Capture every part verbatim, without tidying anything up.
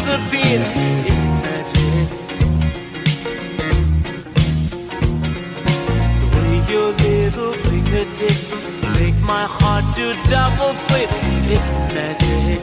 disappear. It's magic. The way your little fingertips make my heart do double flips. It's magic.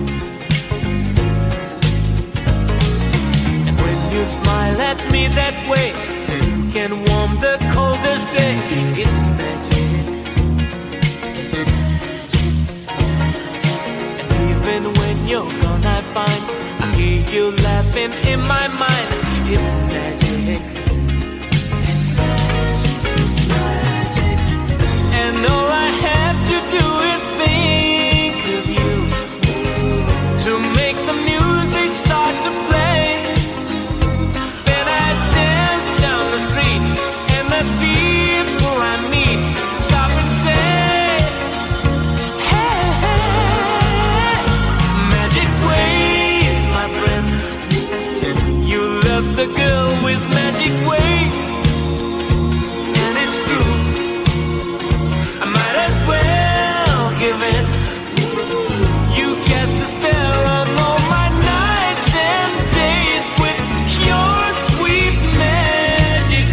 And when you smile at me that way, you can warm the coldest day. It's magic. It's magic, magic. And even when you're gone, I find I hear you laughing in my mind. It's magic. It's magic, magic. And all I have to do is think of you to make the music start to play. Then I dance down the street, and the people I meet stop and say, hey, hey, magic ways, my friend. You love the girl with magic ways, and it's true. I might as well give in. You cast a spell on all my nights and days with your sweet magic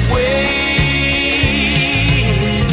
ways.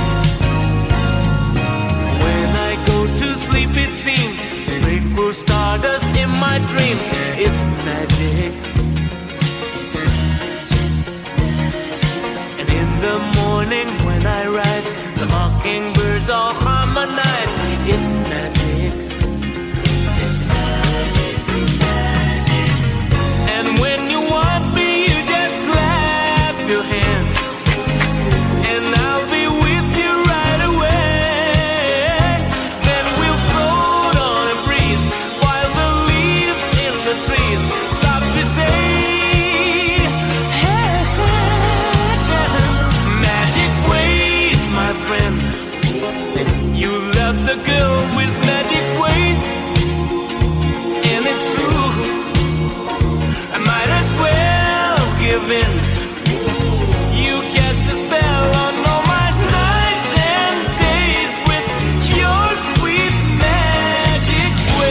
When I go to sleep, it seems sprinkle stardust in my dreams. It's magic. It's magic, magic. And in the morning when I rise, the mockingbirds all harmonize. It's magic. It's magic, magic. And when you want me, you just clap your hands, and I'll be with you right away. Then we'll float on a breeze while the leaves in the trees softly say, hey, hey, magic ways, my friend. You love the girl with magic ways, and it's true. I might as well give in. You cast a spell on all my nights and days with your sweet magic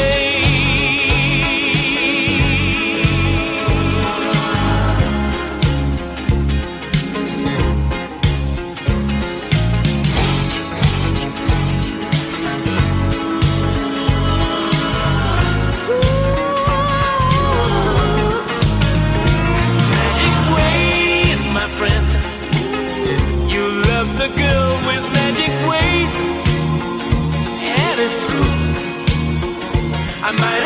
Magic ways, my friend. You love the girl with magic ways, and it's true. I might